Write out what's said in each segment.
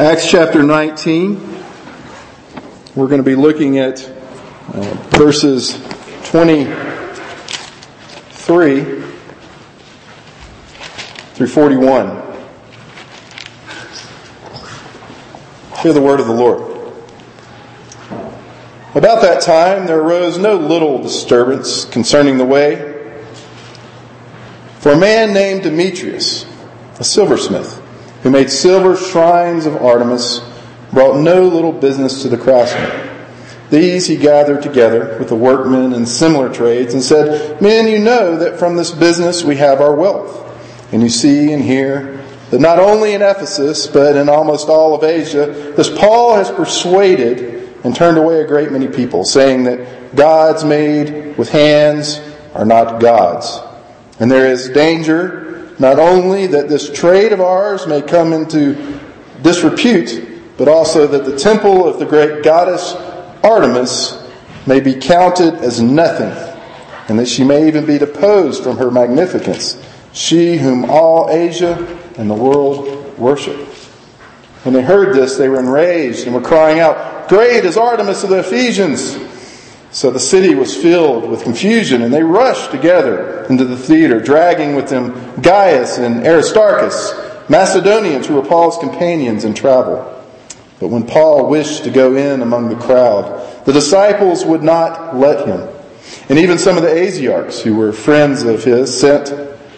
Acts chapter 19. We're going to be looking at verses 23 through 41. Hear the word of the Lord. About that time there arose no little disturbance concerning the way. For a man named Demetrius, a silversmith, who made silver shrines of Artemis, brought no little business to the craftsmen. These he gathered together with the workmen in similar trades and said, "Men, you know that from this business we have our wealth. And you see and hear that not only in Ephesus, but in almost all of Asia, this Paul has persuaded and turned away a great many people, saying that gods made with hands are not gods. And there is danger not only that this trade of ours may come into disrepute, but also that the temple of the great goddess Artemis may be counted as nothing, and that she may even be deposed from her magnificence, she whom all Asia and the world worship." When they heard this, they were enraged and were crying out, "Great is Artemis of the Ephesians!" So the city was filled with confusion, and they rushed together into the theater, dragging with them Gaius and Aristarchus, Macedonians who were Paul's companions in travel. But when Paul wished to go in among the crowd, the disciples would not let him. And even some of the Asiarchs, who were friends of his, sent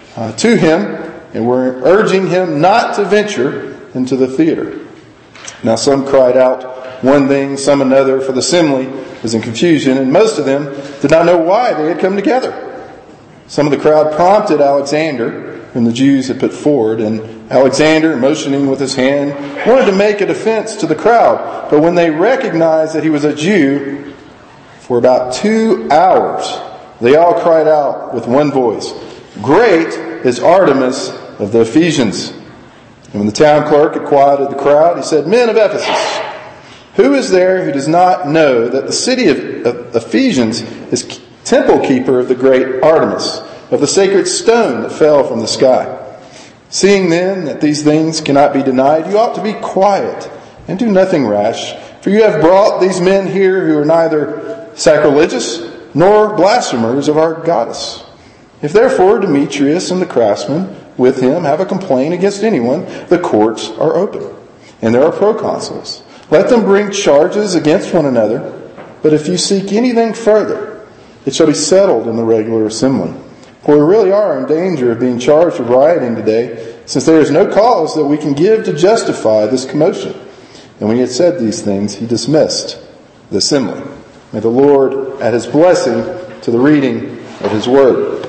to him and were urging him not to venture into the theater. Now some cried out one thing, some another, for the assembly was in confusion, and most of them did not know why they had come together. Some of the crowd prompted Alexander, whom the Jews had put forward, and Alexander, motioning with his hand, wanted to make a defense to the crowd. But when they recognized that he was a Jew, for about 2 hours, they all cried out with one voice, "Great is Artemis of the Ephesians." And when the town clerk had quieted the crowd, he said, "Men of Ephesus, who is there who does not know that the city of Ephesians is temple keeper of the great Artemis, of the sacred stone that fell from the sky? Seeing then that these things cannot be denied, you ought to be quiet and do nothing rash, for you have brought these men here who are neither sacrilegious nor blasphemers of our goddess. If therefore Demetrius and the craftsmen with him have a complaint against anyone, the courts are open, and there are proconsuls. Let them bring charges against one another, but if you seek anything further, it shall be settled in the regular assembly. For we really are in danger of being charged with rioting today, since there is no cause that we can give to justify this commotion." And when he had said these things, he dismissed the assembly. May the Lord add his blessing to the reading of his word.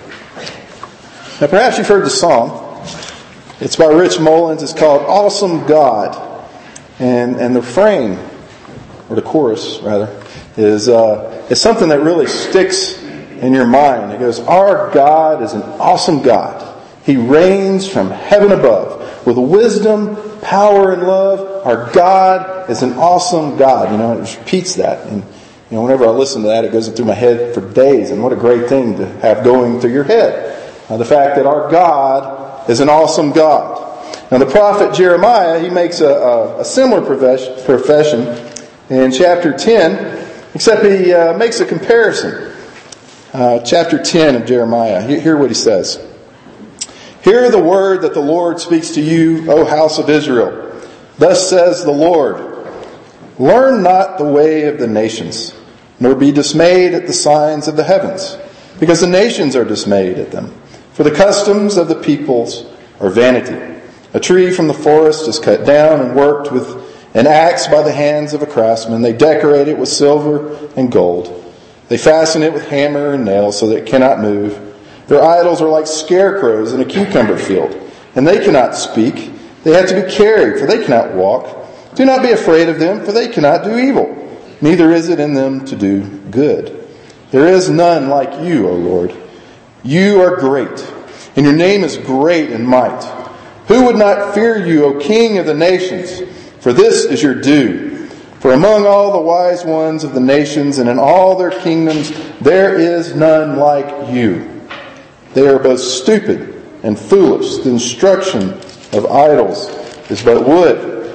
Now perhaps you've heard the song. It's by Rich Mullins. It's called "Awesome God." And the refrain, or the chorus rather, is something that really sticks in your mind. It goes, "Our God is an awesome God. He reigns from heaven above with wisdom, power, and love. Our God is an awesome God." You know, it repeats that. And you know, whenever I listen to that, it goes through my head for days. And what a great thing to have going through your head. The fact that our God is an awesome God. Now the prophet Jeremiah, he makes a similar profession in chapter 10, except he makes a comparison. Chapter 10 of Jeremiah. Hear what he says. "Hear the word that the Lord speaks to you, O house of Israel. Thus says the Lord, learn not the way of the nations, nor be dismayed at the signs of the heavens, because the nations are dismayed at them. For the customs of the peoples are vanity. A tree from the forest is cut down and worked with an axe by the hands of a craftsman. They decorate it with silver and gold. They fasten it with hammer and nails so that it cannot move. Their idols are like scarecrows in a cucumber field, and they cannot speak. They have to be carried, for they cannot walk. Do not be afraid of them, for they cannot do evil. Neither is it in them to do good. There is none like you, O Lord. You are great, and your name is great in might. Who would not fear you, O King of the nations? For this is your due. For among all the wise ones of the nations and in all their kingdoms, there is none like you. They are both stupid and foolish. The instruction of idols is but wood.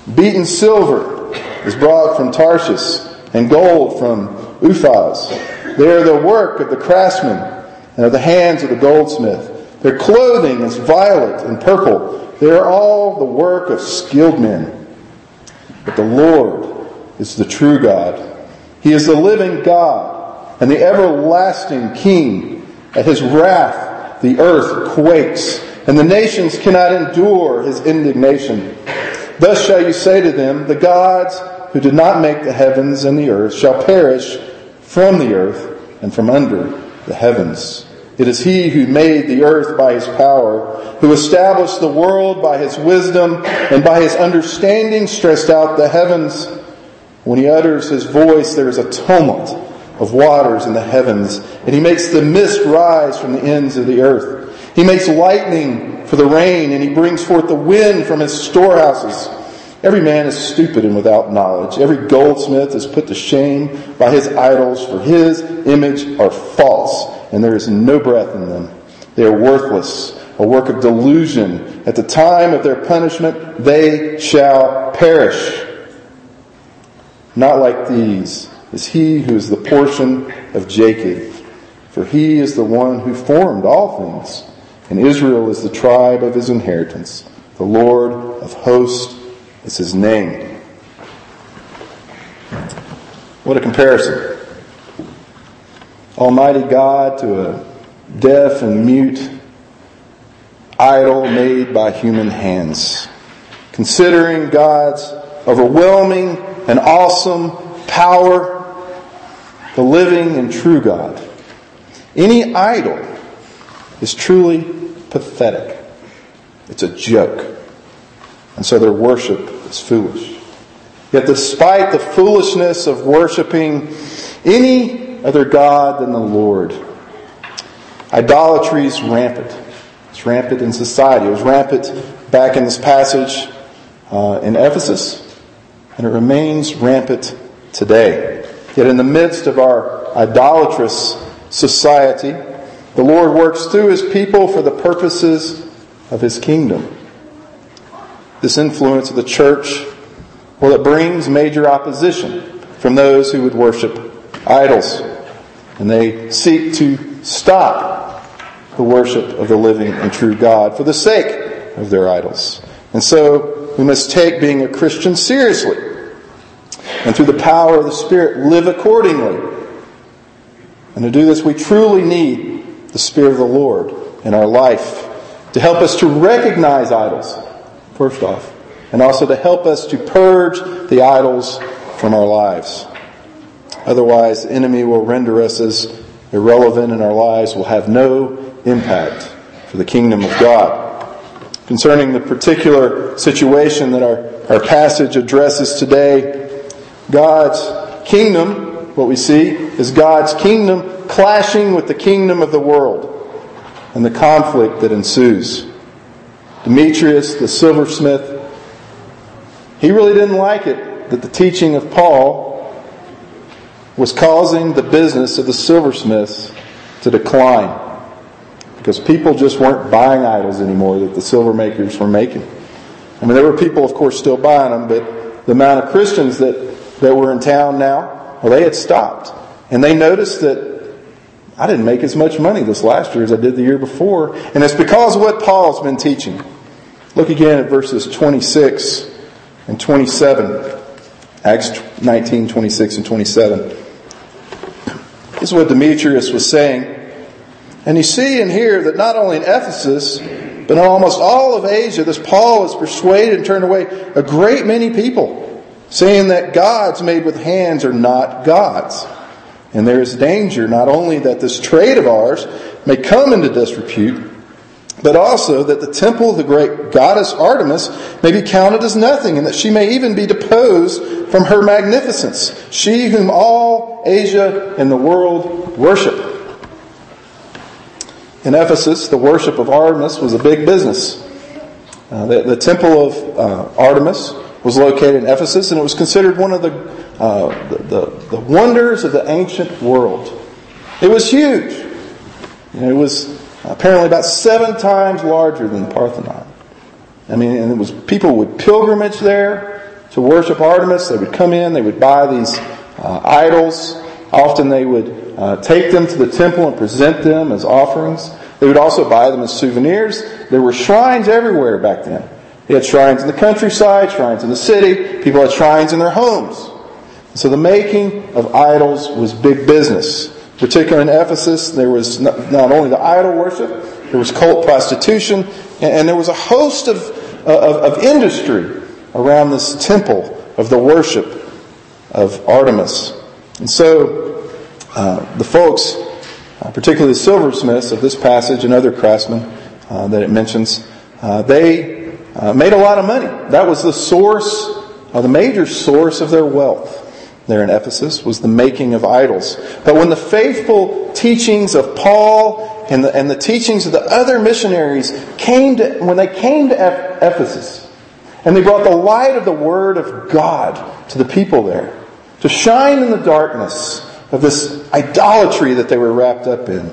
Beaten silver is brought from Tarshish, and gold from Uphaz. They are the work of the craftsman, and of the hands of the goldsmith. Their clothing is violet and purple. They are all the work of skilled men. But the Lord is the true God. He is the living God and the everlasting King. At His wrath the earth quakes, and the nations cannot endure His indignation. Thus shall you say to them, the gods who did not make the heavens and the earth shall perish from the earth and from under the heavens. It is He who made the earth by His power, who established the world by His wisdom, and by His understanding stretched out the heavens. When He utters His voice, there is a tumult of waters in the heavens, and He makes the mist rise from the ends of the earth. He makes lightning for the rain, and He brings forth the wind from His storehouses. Every man is stupid and without knowledge. Every goldsmith is put to shame by his idols, for his image are false, and there is no breath in them. They are worthless, a work of delusion. At the time of their punishment, they shall perish. Not like these is He who is the portion of Jacob, for He is the one who formed all things, and Israel is the tribe of His inheritance. The Lord of hosts is His name. What a comparison. Almighty God to a deaf and mute idol made by human hands. Considering God's overwhelming and awesome power, the living and true God, any idol is truly pathetic. It's a joke. And so their worship is foolish. Yet despite the foolishness of worshiping any other God than the Lord, idolatry is rampant. It's rampant in society. It was rampant back in this passage in Ephesus, and it remains rampant today. Yet in the midst of our idolatrous society, the Lord works through His people for the purposes of His kingdom. This influence of the church, well, it brings major opposition from those who would worship idols. And they seek to stop the worship of the living and true God for the sake of their idols. And so we must take being a Christian seriously. And through the power of the Spirit, live accordingly. And to do this, we truly need the Spirit of the Lord in our life to help us to recognize idols, first off, and also to help us to purge the idols from our lives. Otherwise, the enemy will render us as irrelevant, and our lives will have no impact for the kingdom of God. Concerning the particular situation that our passage addresses today, God's kingdom, what we see, is God's kingdom clashing with the kingdom of the world and the conflict that ensues. Demetrius, the silversmith, he really didn't like it that the teaching of Paul was causing the business of the silversmiths to decline, because people just weren't buying idols anymore that the silver makers were making. I mean, there were people, of course, still buying them, but the amount of Christians that were in town now, well, they had stopped. And they noticed that I didn't make as much money this last year as I did the year before. And it's because of what Paul's been teaching. Look again at verses 26 and 27. Acts 19, 26 and 27. This is what Demetrius was saying. And you see and hear that not only in Ephesus, but in almost all of Asia, this Paul has persuaded and turned away a great many people, saying that gods made with hands are not gods. And there is danger not only that this trade of ours may come into disrepute, but also that the temple of the great goddess Artemis may be counted as nothing, and that she may even be deposed from her magnificence, she whom all Asia and the world worship. In Ephesus, the worship of Artemis was a big business. The temple of Artemis was located in Ephesus, and it was considered one of the wonders of the ancient world. It was huge. It was apparently about 7 times larger than the Parthenon. I mean, and it was people would pilgrimage there. to worship Artemis, they would come in, they would buy these idols. Often they would take them to the temple and present them as offerings. They would also buy them as souvenirs. There were shrines everywhere back then. They had shrines in the countryside, shrines in the city. People had shrines in their homes. So the making of idols was big business. Particularly in Ephesus, there was not only the idol worship, there was cult prostitution, and there was a host of industry around this temple of the worship of Artemis. And so the folks, particularly the silversmiths of this passage and other craftsmen that it mentions, they made a lot of money. That was the source, the major source of their wealth there in Ephesus, was the making of idols. But when the faithful teachings of Paul and the teachings of the other missionaries came to Ephesus, and they brought the light of the Word of God to the people there, to shine in the darkness of this idolatry that they were wrapped up in,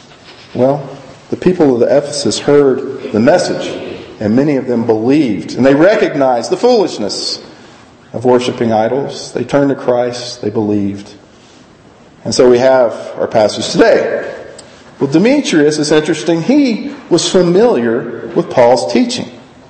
well, the people of Ephesus heard the message, and many of them believed, and they recognized the foolishness of worshiping idols. They turned to Christ. They believed. And so we have our passage today. Well, Demetrius is interesting. He was familiar with Paul's teaching.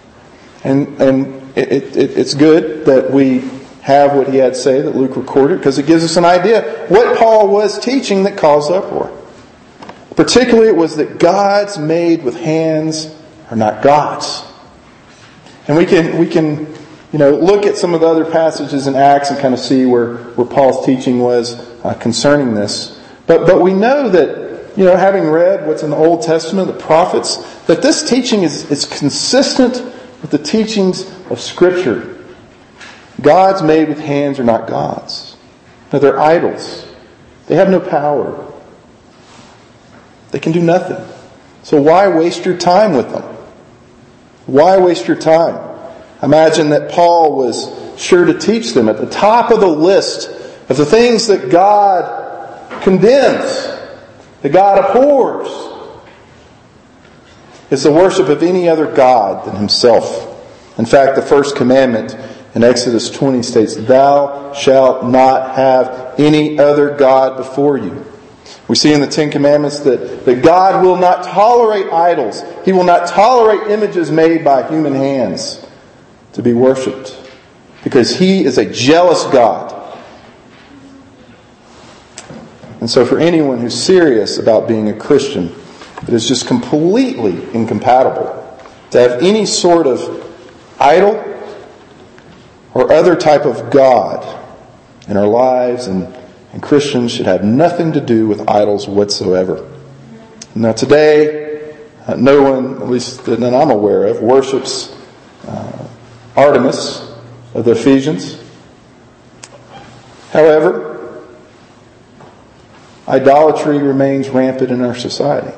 And it's good that we have what he had to say that Luke recorded, because it gives us an idea what Paul was teaching that caused uproar. Particularly it was that gods made with hands are not gods. And we can look at some of the other passages in Acts and kind of see where Paul's teaching was concerning this. But we know that, having read what's in the Old Testament, the prophets, that this teaching is consistent with the teachings of Scripture. Gods made with hands are not gods. No, they're idols. They have no power. They can do nothing. So why waste your time with them? Why waste your time? Imagine that Paul was sure to teach them at the top of the list of the things that God condemns, that God abhors, is the worship of any other god than himself. In fact, the first commandment in Exodus 20 states, "Thou shalt not have any other god before you." We see in the Ten Commandments that God will not tolerate idols. He will not tolerate images made by human hands to be worshipped, because He is a jealous God. And so for anyone who's serious about being a Christian, it is just completely incompatible to have any sort of idol or other type of God in our lives, and Christians should have nothing to do with idols whatsoever. Now today, no one, at least that I'm aware of, worships Artemis of the Ephesians. However, idolatry remains rampant in our society.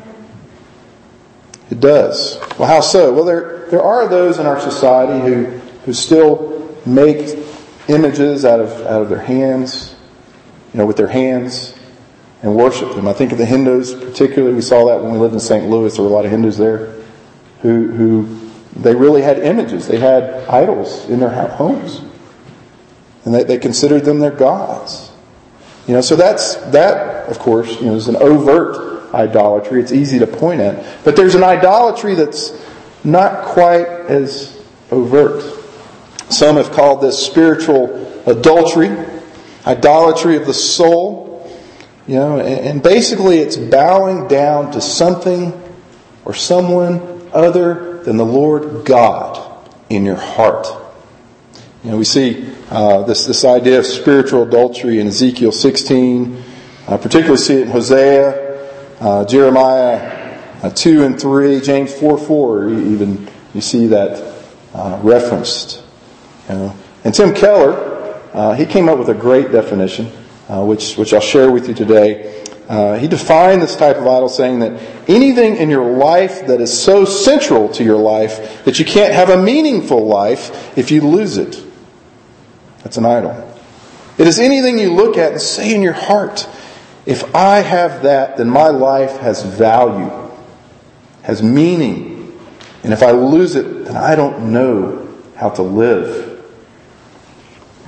It does. Well, how so? Well, there are those in our society who still make images out of their hands, with their hands, and worship them. I think of the Hindus particularly. We saw that when we lived in St. Louis. There were a lot of Hindus there who they really had images. They had idols in their homes. And they considered them their gods. So that, of course, is an overt idolatry. It's easy to point at. But there's an idolatry that's not quite as overt. Some have called this spiritual adultery, idolatry of the soul. And basically it's bowing down to something or someone other than the Lord God in your heart. We see this idea of spiritual adultery in Ezekiel 16. Particularly see it in Hosea, Jeremiah 2 and 3, James 4:4. Even you see that referenced. And Tim Keller, he came up with a great definition, which I'll share with you today. He defined this type of idol saying that anything in your life that is so central to your life that you can't have a meaningful life if you lose it. That's an idol. It is anything you look at and say in your heart, if I have that, then my life has value, has meaning. And if I lose it, then I don't know how to live.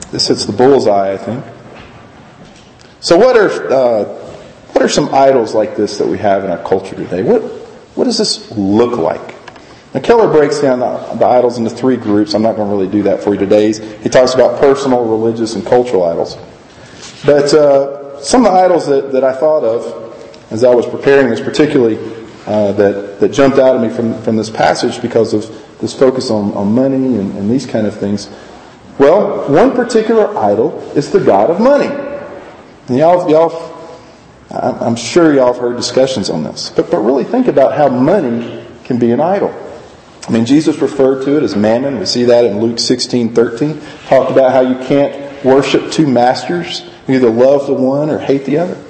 This hits the bullseye, I think. So what are some idols like this that we have in our culture today? What does this look like? Now, Keller breaks down the idols into three groups. I'm not going to really do that for you today. He talks about personal, religious, and cultural idols. But some of the idols that I thought of as I was preparing this, particularly that jumped out at me from this passage because of this focus on money and these kind of things. Well, one particular idol is the god of money. And I'm sure y'all have heard discussions on this. But really think about how money can be an idol. I mean, Jesus referred to it as mammon. We see that in Luke 16:13. Talked about how you can't worship two masters. You either love the one or hate the other.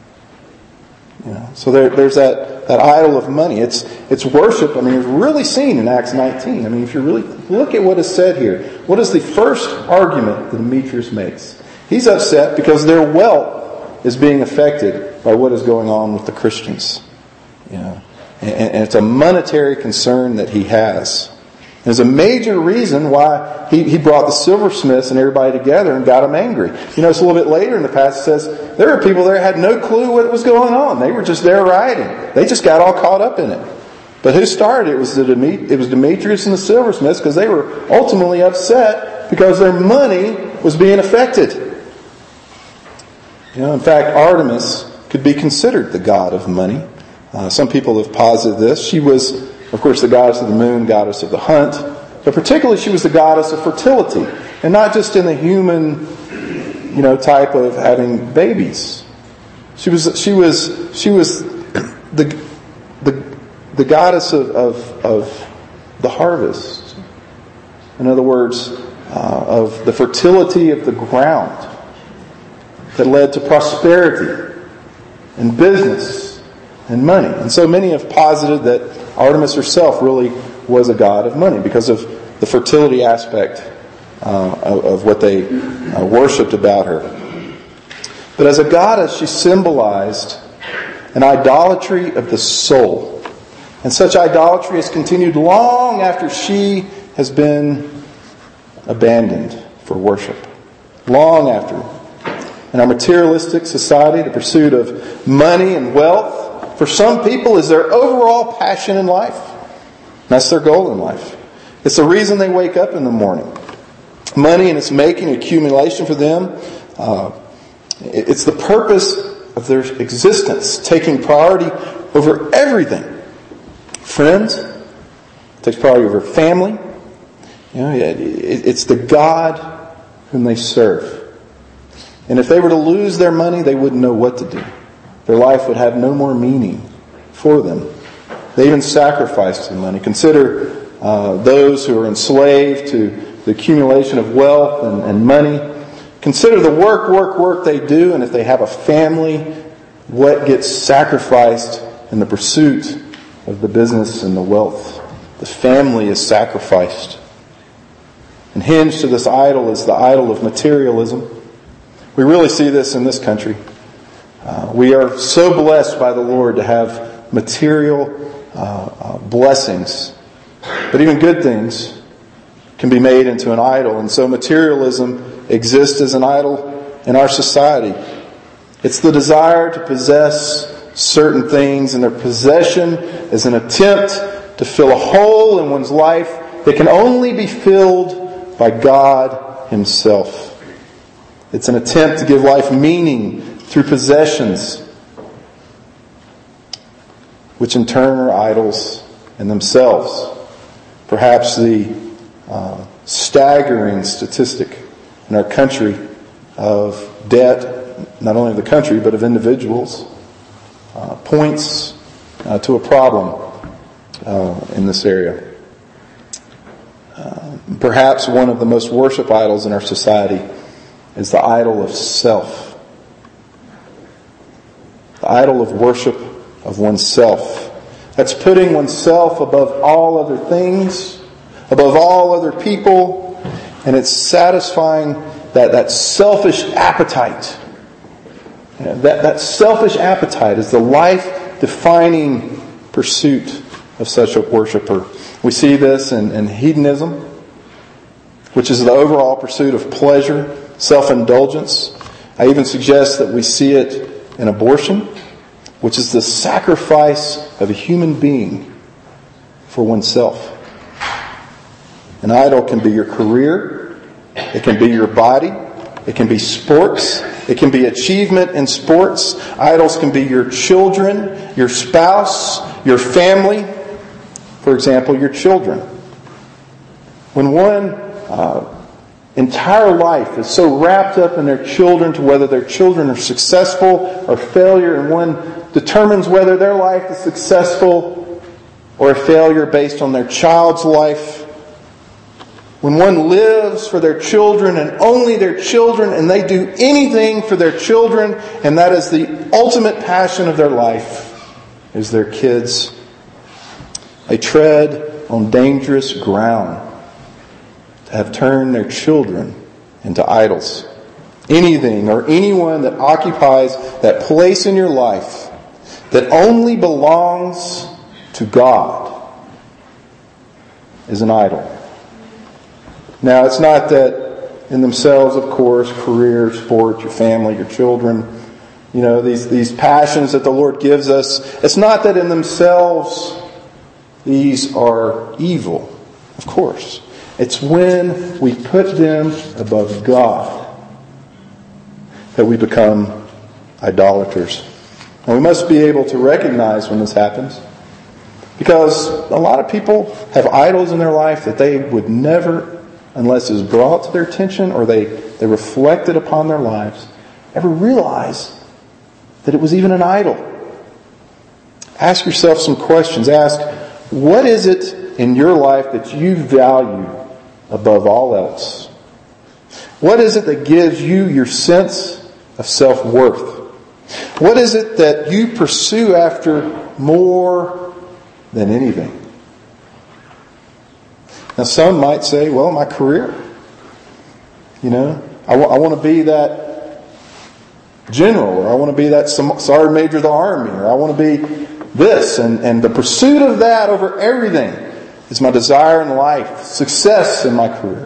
So there's that idol of money. It's worship. I mean, it's really seen in Acts 19. I mean, if you really look at what is said here, what is the first argument that Demetrius makes? He's upset because their wealth is being affected by what is going on with the Christians. And it's a monetary concern that he has. There's a major reason why he brought the silversmiths and everybody together and got them angry. It's a little bit later in the passage, it says there were people there who had no clue what was going on. They were just there rioting. They just got all caught up in it. But who started it? It was Demetrius and the silversmiths, because they were ultimately upset because their money was being affected. In fact, Artemis could be considered the god of money. Some people have posited this. She was, of course, the goddess of the moon, goddess of the hunt, but particularly she was the goddess of fertility, and not just in the human, type of having babies. She was the goddess of the harvest. In other words, of the fertility of the ground that led to prosperity and business and money. And so many have posited that Artemis herself really was a god of money because of the fertility aspect of what they worshipped about her. But as a goddess, she symbolized an idolatry of the soul. And such idolatry has continued long after she has been abandoned for worship. Long after. In our materialistic society, the pursuit of money and wealth for some people is their overall passion in life. That's their goal in life. It's the reason they wake up in the morning. Money and its making, accumulation for them, it's the purpose of their existence, taking priority over everything. Friends, takes priority over family. It's the God whom they serve. And if they were to lose their money, they wouldn't know what to do. Their life would have no more meaning for them. They even sacrificed the money. Consider those who are enslaved to the accumulation of wealth and money. Consider the work they do, and if they have a family, what gets sacrificed in the pursuit of the business and the wealth. The family is sacrificed. And hinged to this idol is the idol of materialism. We really see this in this country. We are so blessed by the Lord to have material blessings. But even good things can be made into an idol. And so materialism exists as an idol in our society. It's the desire to possess certain things, and their possession is an attempt to fill a hole in one's life that can only be filled by God Himself. It's an attempt to give life meaning through possessions, which in turn are idols in themselves. Perhaps the staggering statistic in our country of debt, not only of the country but of individuals, points to a problem in this area. Perhaps one of the most worshipped idols in our society is the idol of self. The idol of worship of oneself. That's putting oneself above all other things, above all other people, and it's satisfying that selfish appetite. That selfish appetite is the life-defining pursuit of such a worshiper. We see this in hedonism. which is the overall pursuit of pleasure, self-indulgence. I even suggest that we see it in abortion, which is the sacrifice of a human being for oneself. An idol can be your career, it can be your body, it can be sports, it can be achievement in sports. Idols can be your children, your spouse, your family. For example, your children. When one entire life is so wrapped up in their children, to whether their children are successful or failure, and one determines whether their life is successful or a failure based on their child's life. When one lives for their children and only their children, and they do anything for their children, and that is the ultimate passion of their life, is their kids. They tread on dangerous ground to have turned their children into idols. Anything or anyone that occupies that place in your life that only belongs to God is an idol. Now, it's not that in themselves, of course, career, sport, your family, your children, these passions that the Lord gives us, it's not that in themselves these are evil, of course. It's when we put them above God that we become idolaters. And we must be able to recognize when this happens, because a lot of people have idols in their life that they would never, unless it was brought to their attention or they reflected upon their lives, ever realize that it was even an idol. Ask yourself some questions. Ask, what is it in your life that you value above all else? What is it that gives you your sense of self-worth? What is it that you pursue after more than anything? Now, some might say, well, my career. I want to be that general, or I want to be that sergeant major of the army, or I want to be this. And the pursuit of that over everything is my desire in life, success in my career.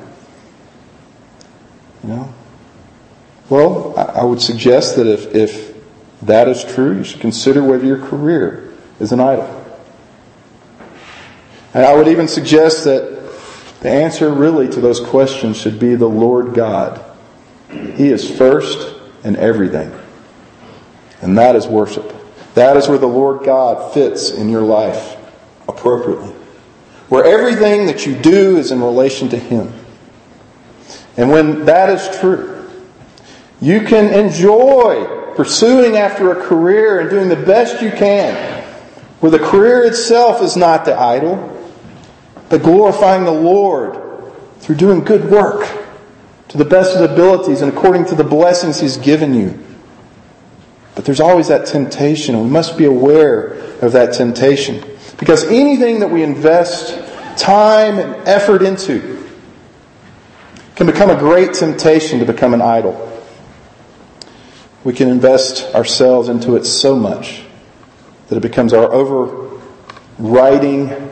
Well, I would suggest that if that is true, you should consider whether your career is an idol. And I would even suggest that the answer really to those questions should be the Lord God. He is first in everything. And that is worship. That is where the Lord God fits in your life appropriately. Where everything that you do is in relation to Him. And when that is true, you can enjoy pursuing after a career and doing the best you can, where the career itself is not the idol, but glorifying the Lord through doing good work to the best of the abilities and according to the blessings He's given you. But there's always that temptation, and we must be aware of that temptation. Because anything that we invest time and effort into can become a great temptation to become an idol. We can invest ourselves into it so much that it becomes our overriding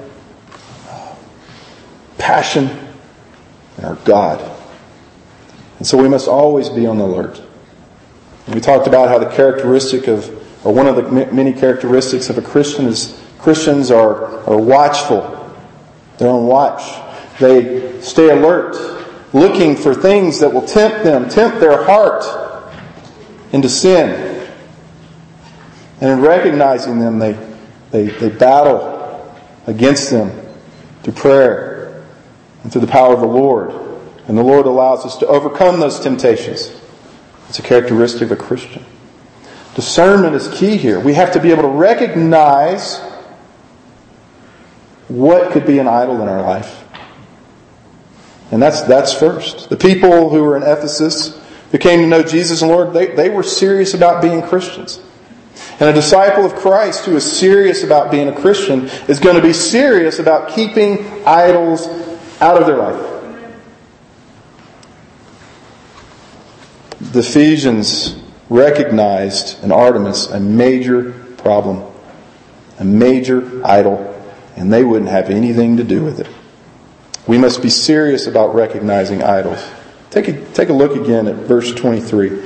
passion and our God. And so we must always be on the alert. And we talked about how the characteristic of, or one of the many characteristics of a Christian is Christians are watchful. They're on watch. They stay alert, looking for things that will tempt their heart into sin. And in recognizing them, they battle against them through prayer and through the power of the Lord. And the Lord allows us to overcome those temptations. It's a characteristic of a Christian. Discernment is key here. We have to be able to recognize what could be an idol in our life. And that's first. The people who were in Ephesus, who came to know Jesus and Lord, they were serious about being Christians. And a disciple of Christ who is serious about being a Christian is going to be serious about keeping idols out of their life. The Ephesians recognized in Artemis a major problem, a major idol, and they wouldn't have anything to do with it. We must be serious about recognizing idols. Take a look again at verse 23.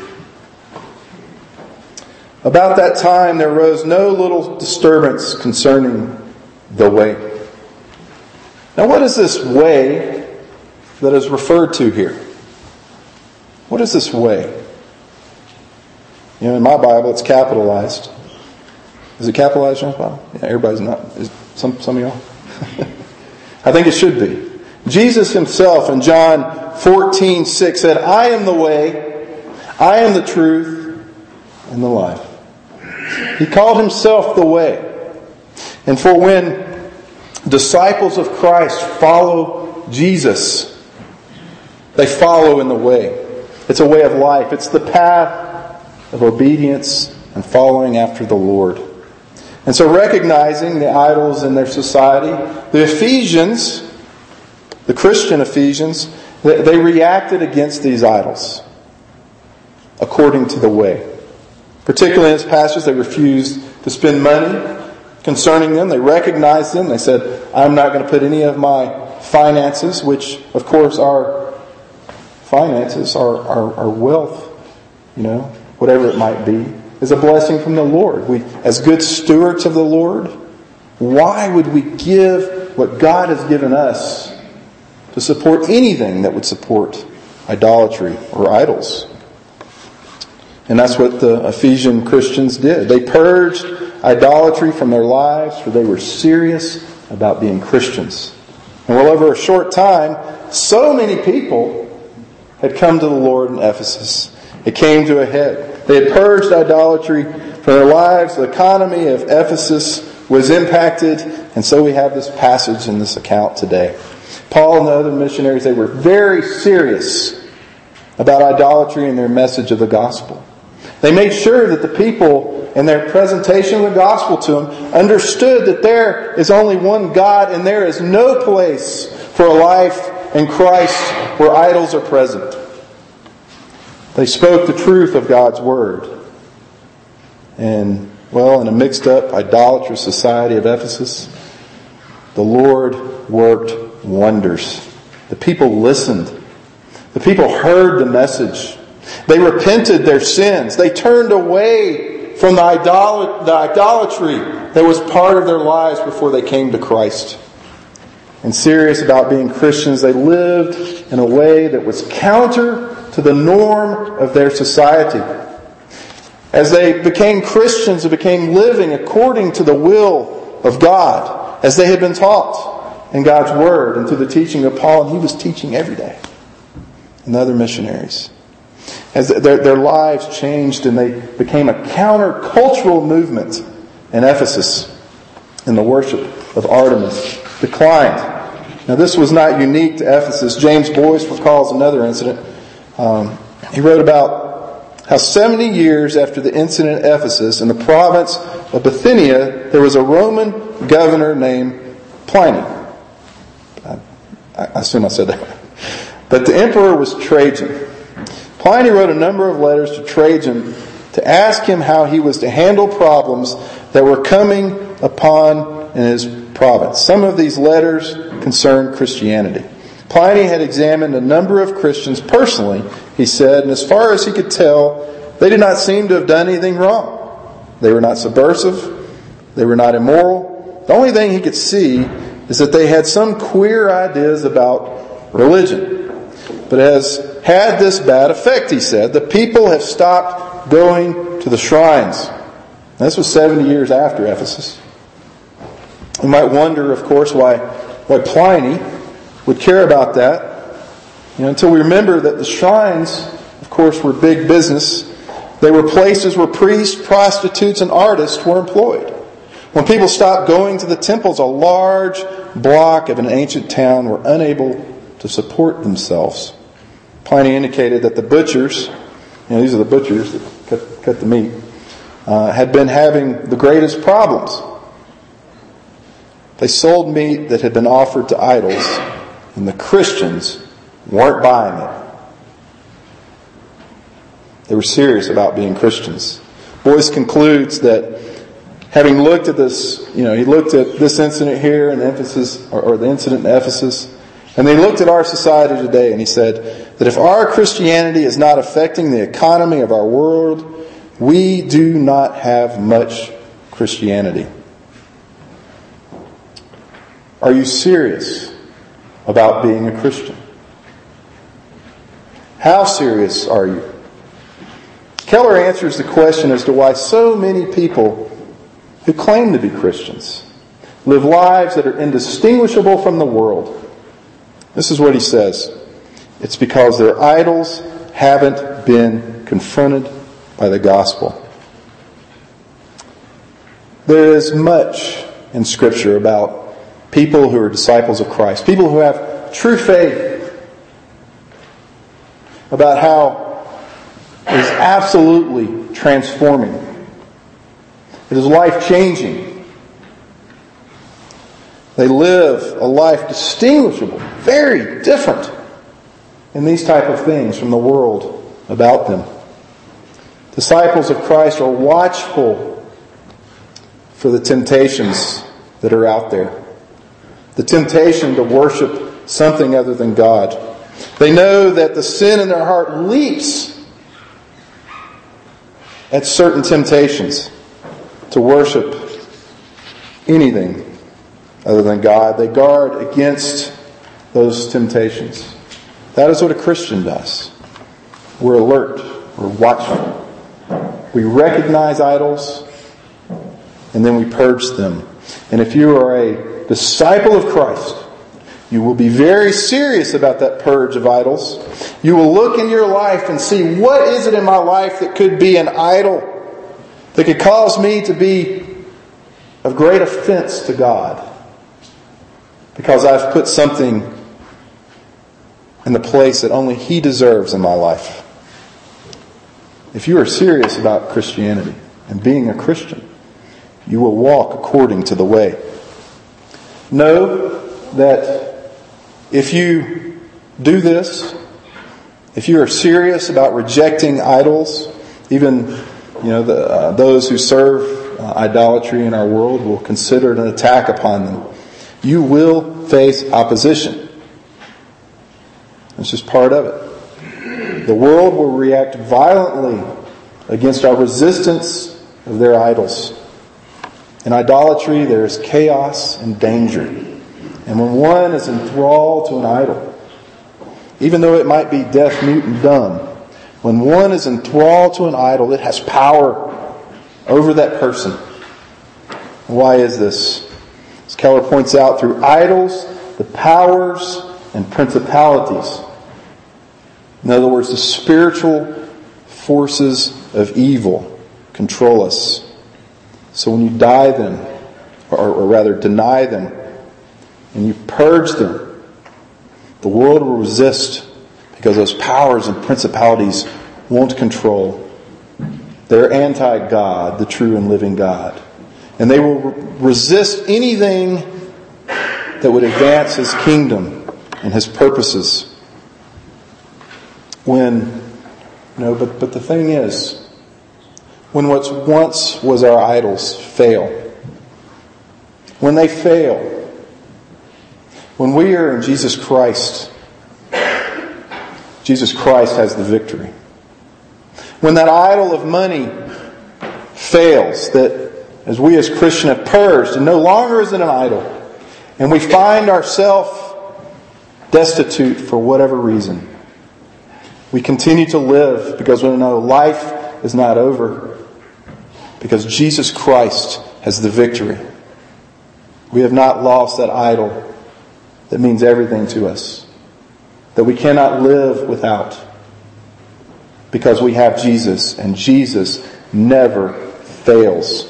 About that time there arose no little disturbance concerning the way. Now what is this way that is referred to here? What is this way? In my Bible it's capitalized. Is it capitalized in your Bible? Yeah, everybody's not. Some of y'all? I think it should be. Jesus himself in John 14:6 said, I am the way, I am the truth, and the life. He called himself the way. And for when disciples of Christ follow Jesus, they follow in the way. It's a way of life. It's the path of obedience and following after the Lord. And so recognizing the idols in their society, the Ephesians, the Christian Ephesians, they reacted against these idols according to the way. Particularly in this passage, they refused to spend money concerning them. They recognized them. They said, I'm not going to put any of my finances, which of course our finances, our wealth, whatever it might be, is a blessing from the Lord. We, as good stewards of the Lord, why would we give what God has given us to support anything that would support idolatry or idols? And that's what the Ephesian Christians did. They purged idolatry from their lives, for they were serious about being Christians. And well, over a short time, so many people had come to the Lord in Ephesus. It came to a head. They had purged idolatry from their lives. The economy of Ephesus was impacted. And so we have this passage in this account today. Paul and the other missionaries, they were very serious about idolatry and their message of the gospel. They made sure that the people in their presentation of the gospel to them understood that there is only one God and there is no place for a life in Christ where idols are present. They spoke the truth of God's Word. And, in a mixed up, idolatrous society of Ephesus, the Lord worked wonders. The people listened. The people heard the message. They repented their sins. They turned away from the idolatry that was part of their lives before they came to Christ. And serious about being Christians, they lived in a way that was counter to the norm of their society. As they became Christians, they became living according to the will of God, as they had been taught in God's Word and through the teaching of Paul, and he was teaching every day, and the other missionaries. As their lives changed and they became a counter-cultural movement in Ephesus, and the worship of Artemis declined. Now this was not unique to Ephesus. James Boyce recalls another incident. He wrote about how 70 years after the incident at Ephesus, in the province of Bithynia, there was a Roman governor named Pliny. I assume I said that right. But the emperor was Trajan. Pliny wrote a number of letters to Trajan to ask him how he was to handle problems that were coming upon in his province. Some of these letters concerned Christianity. Pliny had examined a number of Christians personally, he said, and as far as he could tell, they did not seem to have done anything wrong. They were not subversive. They were not immoral. The only thing he could see is that they had some queer ideas about religion. But has had this bad effect, he said. The people have stopped going to the shrines. This was 70 years after Ephesus. You might wonder, of course, why Pliny would care about that. Until we remember that the shrines, of course, were big business. They were places where priests, prostitutes, and artists were employed. When people stopped going to the temples, a large block of an ancient town were unable to support themselves. Pliny indicated that the butchers, these are the butchers that cut the meat, had been having the greatest problems. They sold meat that had been offered to idols, and the Christians weren't buying it. They were serious about being Christians. Boyce concludes that having looked at this, he looked at this incident here in Ephesus, or the incident in Ephesus, And they looked at our society today, and he said that if our Christianity is not affecting the economy of our world, we do not have much Christianity. Are you serious about being a Christian? How serious are you? Keller answers the question as to why so many people who claim to be Christians live lives that are indistinguishable from the world. This is what he says. It's because their idols haven't been confronted by the gospel. There is much in Scripture about people who are disciples of Christ, people who have true faith, about how it is absolutely transforming. It is life-changing. They live a life distinguishable, very different in these type of things from the world about them. Disciples of Christ are watchful for the temptations that are out there. The temptation to worship something other than God. They know that the sin in their heart leaps at certain temptations to worship anything other than God. They guard against those temptations. That is what a Christian does. We're alert. We're watchful. We recognize idols, and then we purge them. And if you are a disciple of Christ, you will be very serious about that purge of idols. You will look in your life and see, what is it in my life that could be an idol, that could cause me to be of great offense to God, because I've put something in the place that only He deserves in my life. If you are serious about Christianity and being a Christian, you will walk according to the way. Know that if you do this, if you are serious about rejecting idols, even those who serve idolatry in our world will consider it an attack upon them. You will face opposition. It's just part of it. The world will react violently against our resistance of their idols. In idolatry, there is chaos and danger. And when one is enthralled to an idol, even though it might be deaf, mute, and dumb, when one is enthralled to an idol, it has power over that person. Why is this? As Keller points out, through idols, the powers and principalities, in other words, the spiritual forces of evil, control us. So when you deny them, or rather deny them, and you purge them, the world will resist, because those powers and principalities won't control. They're anti-God, the true and living God. And they will resist anything that would advance His kingdom and His purposes. But the thing is, when what once was our idols fail, when they fail, when we are in Jesus Christ has the victory. When that idol of money fails, that as we as Christians have purged and no longer is it an idol, and we find ourselves destitute for whatever reason, we continue to live because we know life is not over, because Jesus Christ has the victory. We have not lost that idol that means everything to us, that we cannot live without, because we have Jesus, and Jesus never fails.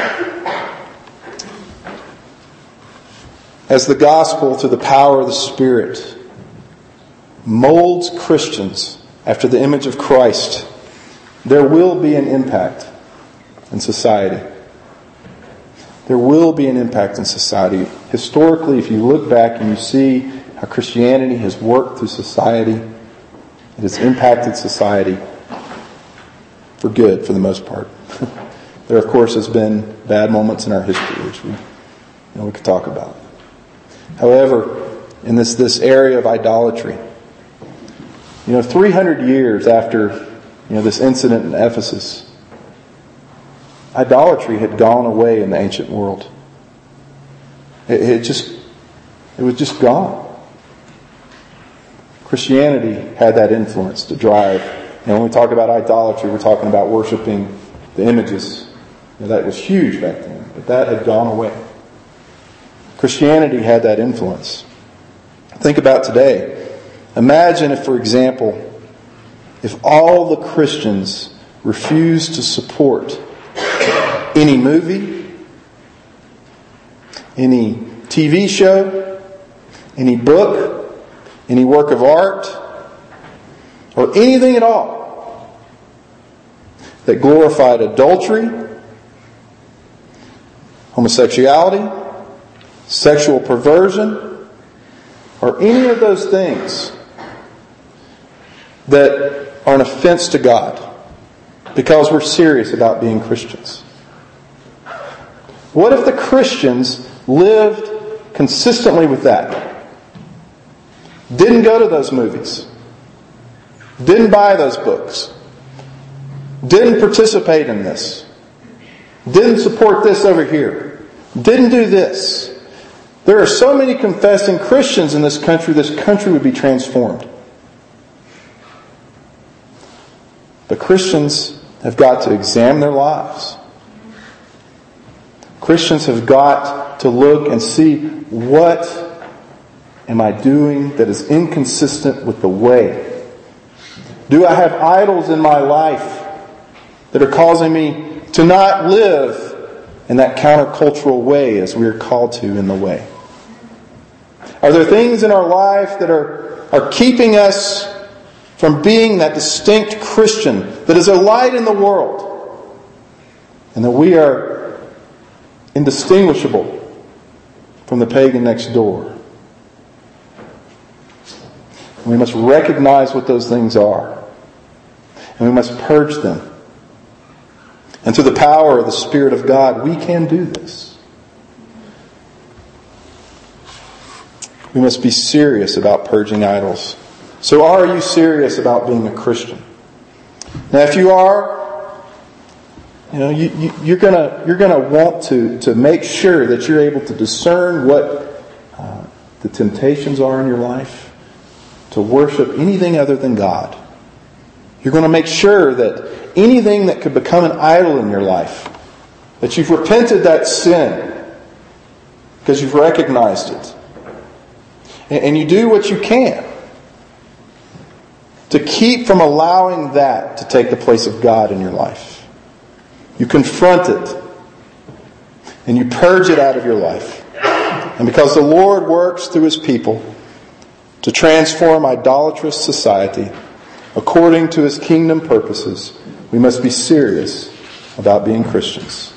As the gospel, through the power of the Spirit, molds Christians after the image of Christ, there will be an impact in society. There will be an impact in society. Historically, if you look back and you see how Christianity has worked through society, it has impacted society for good, for the most part. There, of course, has been bad moments in our history, which we could talk about. However, in this area of idolatry. 300 years after this incident in Ephesus, idolatry had gone away in the ancient world. It was just gone. Christianity had that influence to drive. And when we talk about idolatry, we're talking about worshiping the images. That was huge back then, but that had gone away. Christianity had that influence. Think about today. Imagine if, for example, if all the Christians refused to support any movie, any TV show, any book, any work of art, or anything at all that glorified adultery, homosexuality, sexual perversion, or any of those things that are an offense to God because we're serious about being Christians. What if the Christians lived consistently with that? Didn't go to those movies. Didn't buy those books. Didn't participate in this. Didn't support this over here. Didn't do this. There are so many confessing Christians in this country would be transformed. But Christians have got to examine their lives. Christians have got to look and see, what am I doing that is inconsistent with the way? Do I have idols in my life that are causing me to not live in that countercultural way as we are called to in the way? Are there things in our life that are keeping us from being that distinct Christian that is a light in the world, and that we are indistinguishable from the pagan next door? We must recognize what those things are, and we must purge them. And through the power of the Spirit of God, we can do this. We must be serious about purging idols. So are you serious about being a Christian? Now, if you are, you're gonna want to make sure that you're able to discern what the temptations are in your life to worship anything other than God. You're going to make sure that anything that could become an idol in your life, that you've repented that sin because you've recognized it, and you do what you can to keep from allowing that to take the place of God in your life. You confront it and you purge it out of your life. And because the Lord works through His people to transform idolatrous society according to His kingdom purposes, we must be serious about being Christians.